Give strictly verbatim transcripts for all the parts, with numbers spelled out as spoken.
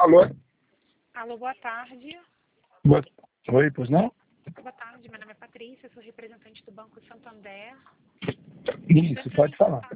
Alô? Alô, boa tarde. Boa... Oi, pois não? Boa tarde, meu nome é Patrícia, sou representante do Banco Santander. Isso, pode falar.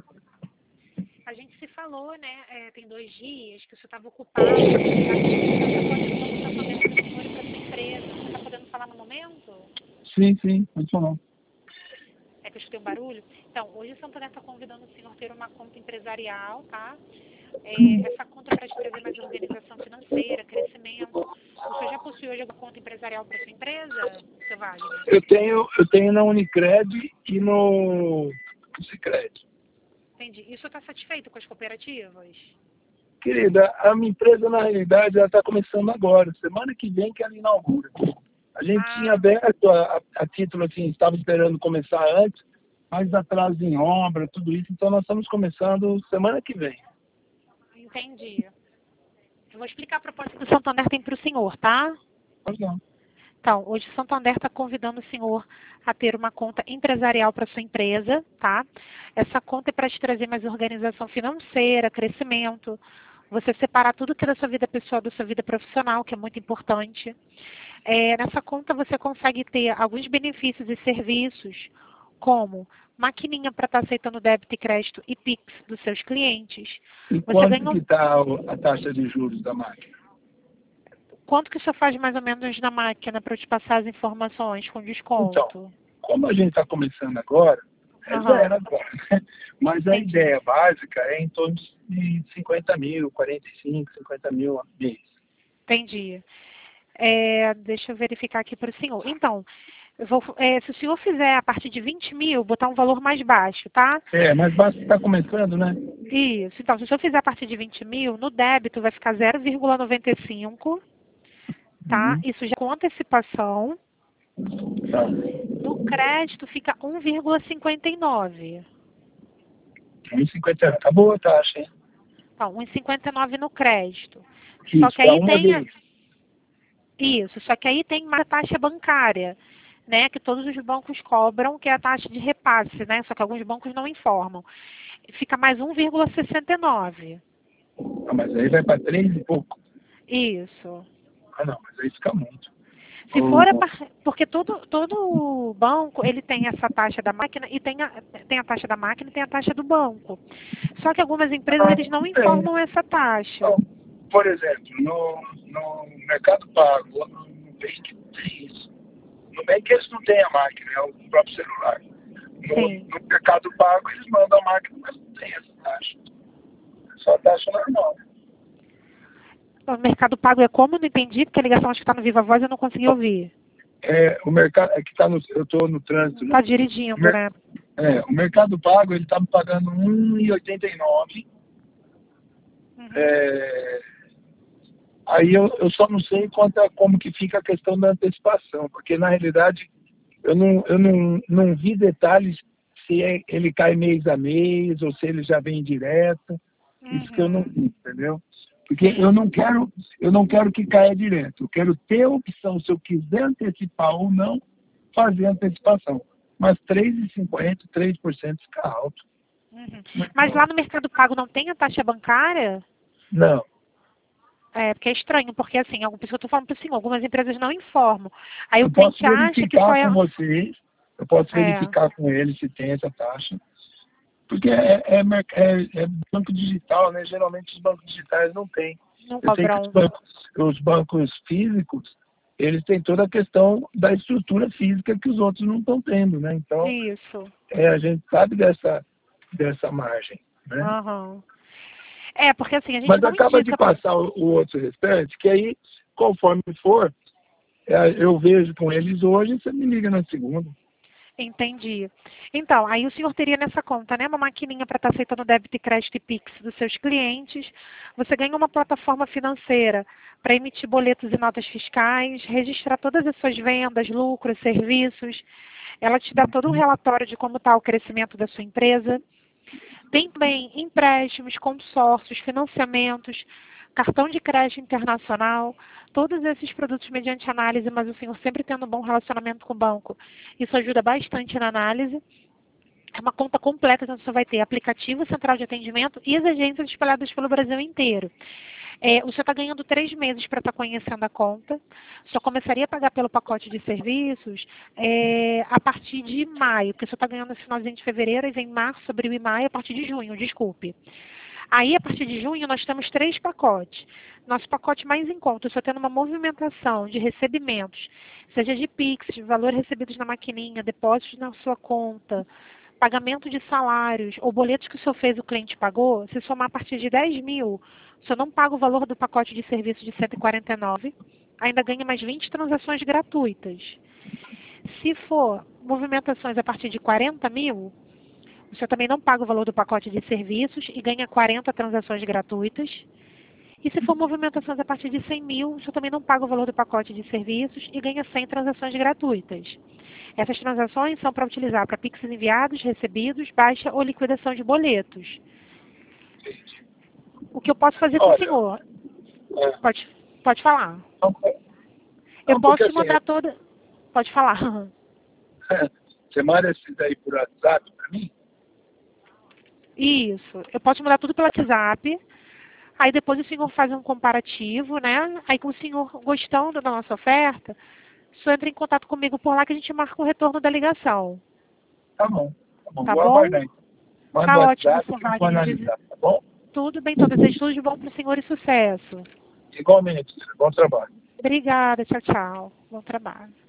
A gente se falou, né, é, tem dois dias que o senhor estava ocupado, a gente pode do Banco Santander para o senhor e para a sua empresa. Você está podendo falar no momento? Sim, sim, pode falar. É que eu escutei um barulho. Então, hoje o Santander está convidando o senhor a ter uma conta empresarial, tá? É, essa conta é para te trazer mais organização financeira, crescimento. O senhor já possui hoje alguma conta empresarial para sua empresa, seu Wagner? Eu tenho, eu tenho na Unicred e no Sicredi. Entendi. E o senhor está satisfeito com as cooperativas? Querida, a minha empresa, na realidade, ela está começando agora. Semana que vem que ela inaugura. A gente Ah, tinha aberto a, a, a título, assim, estava esperando começar antes, mas atraso em obra, tudo isso. Então, nós estamos começando semana que vem. entendi. Eu vou explicar a proposta que o Santander tem para o senhor, tá? Pois não. Então, hoje o Santander está convidando o senhor a ter uma conta empresarial para sua empresa, tá? Essa conta é para te trazer mais organização financeira, crescimento, você separar tudo que é da sua vida pessoal da sua vida profissional, que é muito importante. É, nessa conta você consegue ter alguns benefícios e serviços, como maquininha para estar aceitando débito e crédito e Pix dos seus clientes. E Você quanto ganha um... que está a taxa de juros da máquina? Quanto que o senhor faz mais ou menos na máquina para eu te passar as informações com Então, desconto? como a gente está começando agora, é Aham. zero agora, né? Mas a Entendi. ideia básica é em torno de cinquenta mil, quarenta e cinco, cinquenta mil a mês. Entendi. É, deixa eu verificar aqui para o senhor. Então, eu vou, é, se o senhor fizer a partir de vinte mil, botar um valor mais baixo, tá? É, mas basta estar começando, né? Isso. Então, se o senhor fizer a partir de vinte mil, no débito vai ficar zero vírgula noventa e cinco, tá? Uhum. Isso já com antecipação. Tá. No crédito fica um vírgula cinquenta e nove. um vírgula cinquenta, tá boa a taxa, hein? Então, um vírgula cinquenta e nove no crédito. Só Isso, que para aí uma tem a- vez. isso, só que aí tem uma taxa bancária, né, que todos os bancos cobram, que é a taxa de repasse, né? Só que alguns bancos não informam. Fica mais um vírgula sessenta e nove. Ah, mas aí vai para três e pouco. Isso. Ah, não, mas aí fica muito. Se Oh, for a par- porque todo todo banco ele tem essa taxa da máquina e tem a, tem a taxa da máquina e tem a taxa do banco. Só que algumas empresas ah, eles não bem. informam essa taxa. Então, por exemplo, no, no Mercado Pago, ou no Nubank tem isso. No Nubank eles não têm a máquina, é o próprio celular. No, Sim. no Mercado Pago eles mandam a máquina, mas não tem essa taxa. É só a taxa normal. O Mercado Pago é como? Eu não entendi, porque a ligação acho que está no Viva Voz e eu não consegui ouvir. É, o mercado, é que tá no, eu estou no trânsito, né? Está O, dirigindo, mer, né? é, o Mercado Pago ele está me pagando um vírgula oitenta e nove. Uhum. É, aí eu, eu só não sei quanto a, como que fica a questão da antecipação, porque na realidade eu não, eu não, não vi detalhes se é, ele cai mês a mês ou se ele já vem direto. Isso que eu não Uhum. vi, entendeu? Porque Sim. eu não quero, eu não quero que caia direto. Eu quero ter a opção, se eu quiser antecipar ou não, fazer antecipação. Mas três vírgula cinquenta, três por cento fica alto. Uhum. Muito Mas lá alto. no Mercado Pago não tem a taxa bancária? Não. É, porque é estranho, porque assim, algumas pessoas, eu tô falando para o senhor, algumas empresas não informam. Aí o Eu posso cliente acha que só verificar é. com vocês, eu posso É, verificar com eles se tem essa taxa. Porque é, é, merc- é- é banco digital, né? Geralmente os bancos digitais não têm. não Eu sei que os cobram. bancos, os bancos físicos, eles têm toda a questão da estrutura física que os outros não estão tendo, né? Então, Isso. é, a gente sabe dessa, dessa margem, né? Aham. É, porque assim, a gente Mas não acaba de indica. passar o, o outro restante, que aí, conforme for, é, eu vejo com eles hoje, você me liga na segunda. Entendi. Então, aí o senhor teria nessa conta, né, uma maquininha para estar aceitando débito e crédito e Pix dos seus clientes. Você ganha uma plataforma financeira para emitir boletos e notas fiscais, registrar todas as suas vendas, lucros, serviços. Ela te dá todo um relatório de como está o crescimento da sua empresa. Tem também empréstimos, consórcios, financiamentos, cartão de crédito internacional, todos esses produtos mediante análise, mas o senhor sempre tendo um bom relacionamento com o banco. Isso ajuda bastante na análise. É uma conta completa, então você vai ter aplicativo, central de atendimento e as agências espalhadas pelo Brasil inteiro. É, o senhor está ganhando três meses para estar conhecendo a conta. Só começaria a pagar pelo pacote de serviços é, a partir de maio, porque o senhor está ganhando no finalzinho de fevereiro e vem março, abril e maio a partir de junho, desculpe. Aí, a partir de junho, nós temos três pacotes. Nosso pacote mais em conta, o senhor tendo uma movimentação de recebimentos, seja de Pix, de valor recebidos na maquininha, depósitos na sua conta, pagamento de salários ou boletos que o senhor fez e o cliente pagou, se somar a partir de dez mil, o senhor não paga o valor do pacote de serviço de cento e quarenta e nove, ainda ganha mais vinte transações gratuitas. Se for movimentações a partir de quarenta mil, o senhor também não paga o valor do pacote de serviços e ganha quarenta transações gratuitas. E se for movimentações a partir de cem mil, o senhor também não paga o valor do pacote de serviços e ganha cem transações gratuitas. Essas transações são para utilizar para Pix enviados, recebidos, baixa ou liquidação de boletos. O que eu posso fazer com o Olha, senhor? é, Pode, pode falar. não, Eu não, posso porque te assim, mandar toda... Pode falar. você manda esses daí por WhatsApp para mim? Isso. Eu posso te mandar tudo pelo WhatsApp. Aí depois o senhor faz um comparativo, né? Aí com o senhor gostando da nossa oferta, o senhor entra em contato comigo por lá que a gente marca o retorno da ligação. Tá bom, tá bom. Tá Vou bom? aguardar então. Manda Tá o ótimo, WhatsApp seu que eu vou Wagner. Diz- analisar, tá bom? Tudo bem, então desejo tudo de bom para o senhor e sucesso. Igualmente, bom trabalho. Obrigada, tchau, tchau. Bom trabalho.